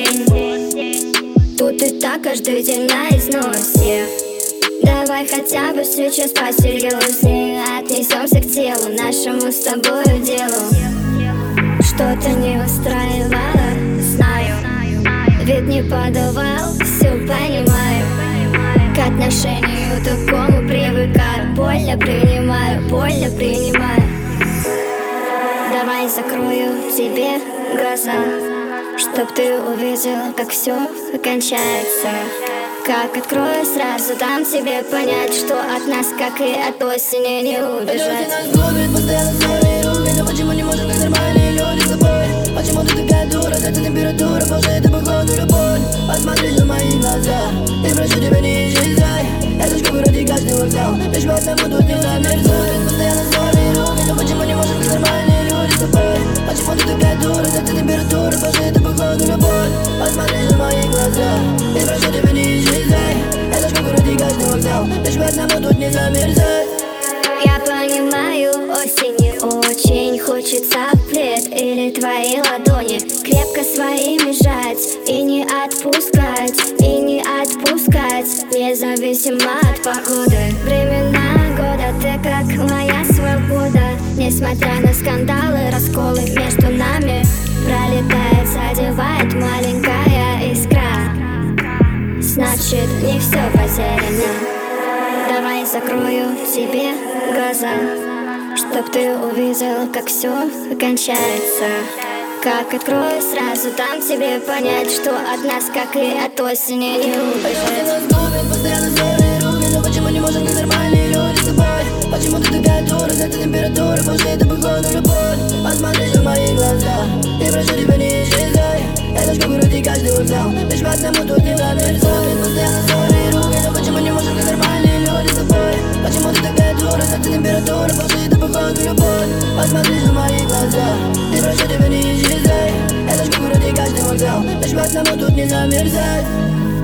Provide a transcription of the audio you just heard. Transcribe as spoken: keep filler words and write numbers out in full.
осень. Тут и так каждый день на износе. Давай хотя бы сейчас посерьезнее отнесемся к телу, нашему с тобою делу. Что-то не устраивало, знаю, ведь не подавал, все понимаю. К отношению такому привыкаю, больно принимаю, больно принимаю. Давай закрою тебе глаза, чтоб ты увидел, как все кончается. Как открою, сразу дам тебе понять, что от нас, как и от осени, не убежать. Нас губит постоянно свои руки, но почему не можем, как нормальные люди с тобой? Почему ты такая дура, эта температура, боже, это походу любовь. Посмотри на мои глаза, и прошу тебя, не исчезай. Это ж городе каждый вокзал, лишь в одному тут не замерзает. Постоянно свои руки, но почему не можем, как нормальные люди с тобой? Почему ты такая дура, эта температура, боже, это походу любовь. Посмотри на мои глаза, и прошу тебя, не исчезай. Это ж городе каждый вокзал, лишь в одному тут не замерзает. Я понимаю, осенью очень хочется в плед или твои ладони крепко своими сжать и не отпускать, и не отпускать, независимо от погоды. Времена года, ты как моя свобода. Несмотря на скандалы, расколы между нами, пролетает, задевает маленькая искра. Значит, не все потеряно. Давай закрою тебе глаза, чтоб ты увидел, как все кончается. Как открою, сразу дам тебе понять, что от нас, как и от осени, не убежать. Нас губит постоянно свои руки, но почему не можем, как нормальные люди с тобой? Почему ты такая дура, эта температура, боже, это походу любовь. Посмотри на мои глаза, и прошу тебя, не исчезай. Это ж городе каждый вокзал, лишь в одному тут не замерзает. Постоянно свои руки, но почему не можем, как нормальные люди с тобой? Почему ты такая дура, эта температура, боже, это походу любовь. Посмотри на мои глаза, и прошу тебя, не исчезай. Это ж городе каждый вокзал, лишь в одному тут не замерзает.